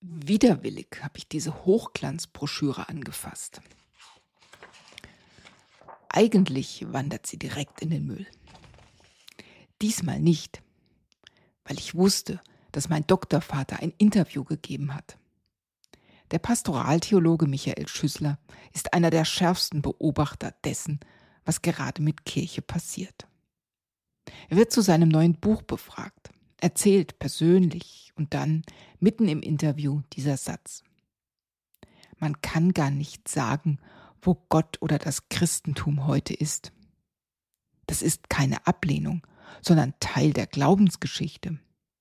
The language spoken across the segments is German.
Widerwillig habe ich diese Hochglanzbroschüre angefasst. Eigentlich wandert sie direkt in den Müll. Diesmal nicht, weil ich wusste, dass mein Doktorvater ein Interview gegeben hat. Der Pastoraltheologe Michael Schüssler ist einer der schärfsten Beobachter dessen, was gerade mit Kirche passiert. Er wird zu seinem neuen Buch befragt, erzählt persönlich und dann, mitten im Interview, dieser Satz: Man kann gar nicht sagen, wo Gott oder das Christentum heute ist. Das ist keine Ablehnung, sondern Teil der Glaubensgeschichte.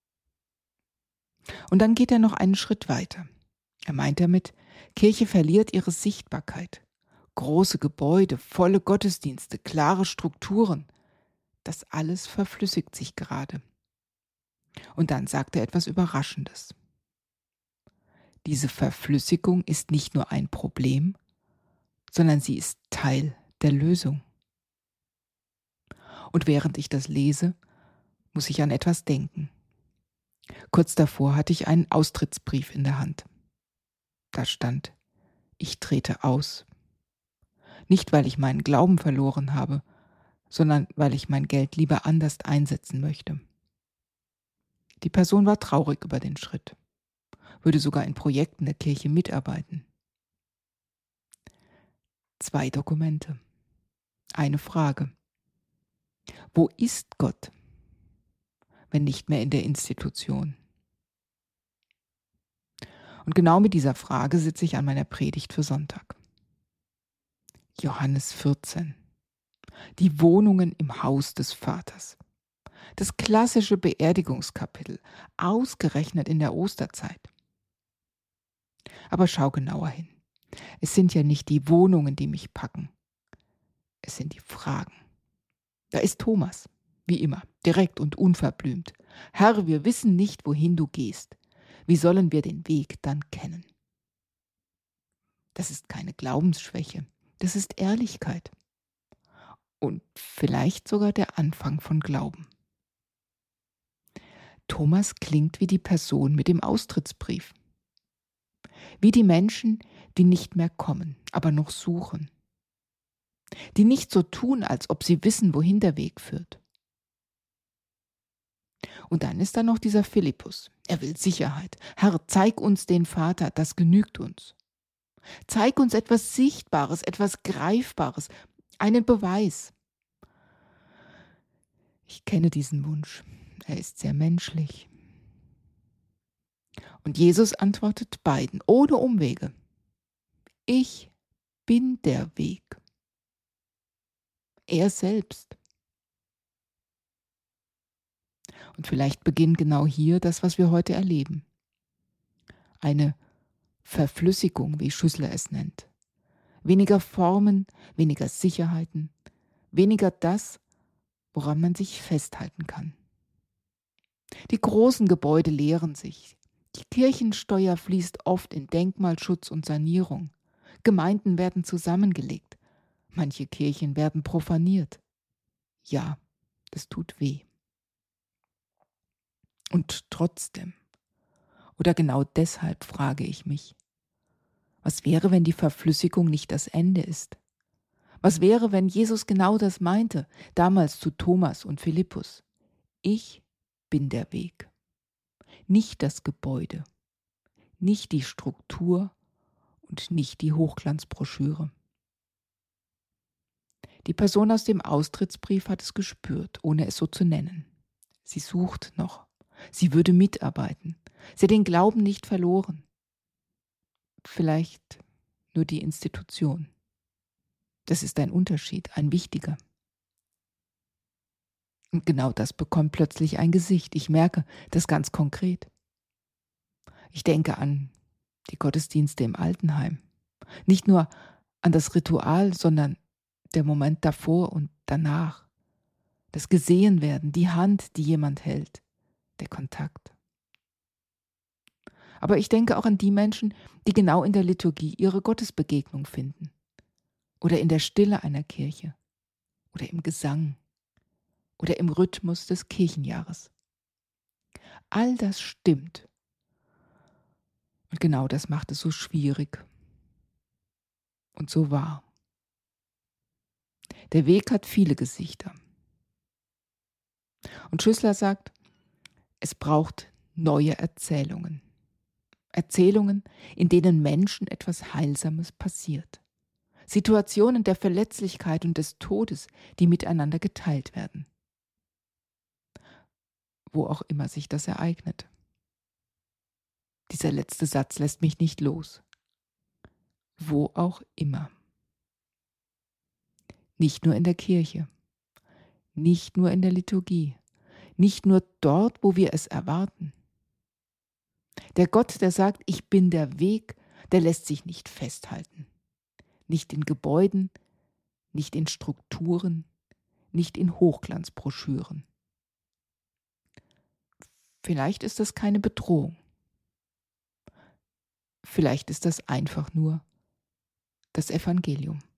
Und dann geht er noch einen Schritt weiter. Er meint damit, Kirche verliert ihre Sichtbarkeit. Große Gebäude, volle Gottesdienste, klare Strukturen. Das alles verflüssigt sich gerade. Und dann sagt er etwas Überraschendes. Diese Verflüssigung ist nicht nur ein Problem, sondern sie ist Teil der Lösung. Und während ich das lese, muss ich an etwas denken. Kurz davor hatte ich einen Austrittsbrief in der Hand. Da stand: Ich trete aus. Nicht, weil ich meinen Glauben verloren habe, sondern weil ich mein Geld lieber anders einsetzen möchte. Die Person war traurig über den Schritt, würde sogar in Projekten der Kirche mitarbeiten. 2 Dokumente. Eine Frage: Wo ist Gott, wenn nicht mehr in der Institution? Und genau mit dieser Frage sitze ich an meiner Predigt für Sonntag. Johannes 14. Die Wohnungen im Haus des Vaters. Das klassische Beerdigungskapitel, ausgerechnet in der Osterzeit. Aber schau genauer hin. Es sind ja nicht die Wohnungen, die mich packen. Es sind die Fragen. Da ist Thomas, wie immer, direkt und unverblümt. Herr, wir wissen nicht, wohin du gehst. Wie sollen wir den Weg dann kennen? Das ist keine Glaubensschwäche, das ist Ehrlichkeit. Und vielleicht sogar der Anfang von Glauben. Thomas klingt wie die Person mit dem Austrittsbrief. Wie die Menschen, die nicht mehr kommen, aber noch suchen. Die nicht so tun, als ob sie wissen, wohin der Weg führt. Und dann ist da noch dieser Philippus. Er will Sicherheit. Herr, zeig uns den Vater, das genügt uns. Zeig uns etwas Sichtbares, etwas Greifbares, einen Beweis. Ich kenne diesen Wunsch. Er ist sehr menschlich. Und Jesus antwortet beiden, ohne Umwege: Ich bin der Weg. Er selbst. Und vielleicht beginnt genau hier das, was wir heute erleben. Eine Verflüssigung, wie Schüssler es nennt. Weniger Formen, weniger Sicherheiten, weniger das, woran man sich festhalten kann. Die großen Gebäude leeren sich. Die Kirchensteuer fließt oft in Denkmalschutz und Sanierung. Gemeinden werden zusammengelegt. Manche Kirchen werden profaniert. Ja, das tut weh. Und trotzdem, oder genau deshalb frage ich mich, was wäre, wenn die Verflüssigung nicht das Ende ist? Was wäre, wenn Jesus genau das meinte, damals zu Thomas und Philippus? Ich bin der Weg. Nicht das Gebäude, nicht die Struktur und nicht die Hochglanzbroschüre. Die Person aus dem Austrittsbrief hat es gespürt, ohne es so zu nennen. Sie sucht noch. Sie würde mitarbeiten. Sie hat den Glauben nicht verloren. Vielleicht nur die Institution. Das ist ein Unterschied, ein wichtiger. Und genau das bekommt plötzlich ein Gesicht. Ich merke das ganz konkret. Ich denke an die Gottesdienste im Altenheim. Nicht nur an das Ritual, sondern der Moment davor und danach. Das Gesehenwerden, die Hand, die jemand hält, der Kontakt. Aber ich denke auch an die Menschen, die genau in der Liturgie ihre Gottesbegegnung finden. Oder in der Stille einer Kirche. Oder im Gesang. Oder im Rhythmus des Kirchenjahres. All das stimmt. Und genau das macht es so schwierig und so wahr. Der Weg hat viele Gesichter. Und Schüssler sagt, es braucht neue Erzählungen. Erzählungen, in denen Menschen etwas Heilsames passiert. Situationen der Verletzlichkeit und des Todes, die miteinander geteilt werden. Wo auch immer sich das ereignet. Dieser letzte Satz lässt mich nicht los. Wo auch immer. Nicht nur in der Kirche, nicht nur in der Liturgie, nicht nur dort, wo wir es erwarten. Der Gott, der sagt, ich bin der Weg, der lässt sich nicht festhalten. Nicht in Gebäuden, nicht in Strukturen, nicht in Hochglanzbroschüren. Vielleicht ist das keine Bedrohung. Vielleicht ist das einfach nur das Evangelium.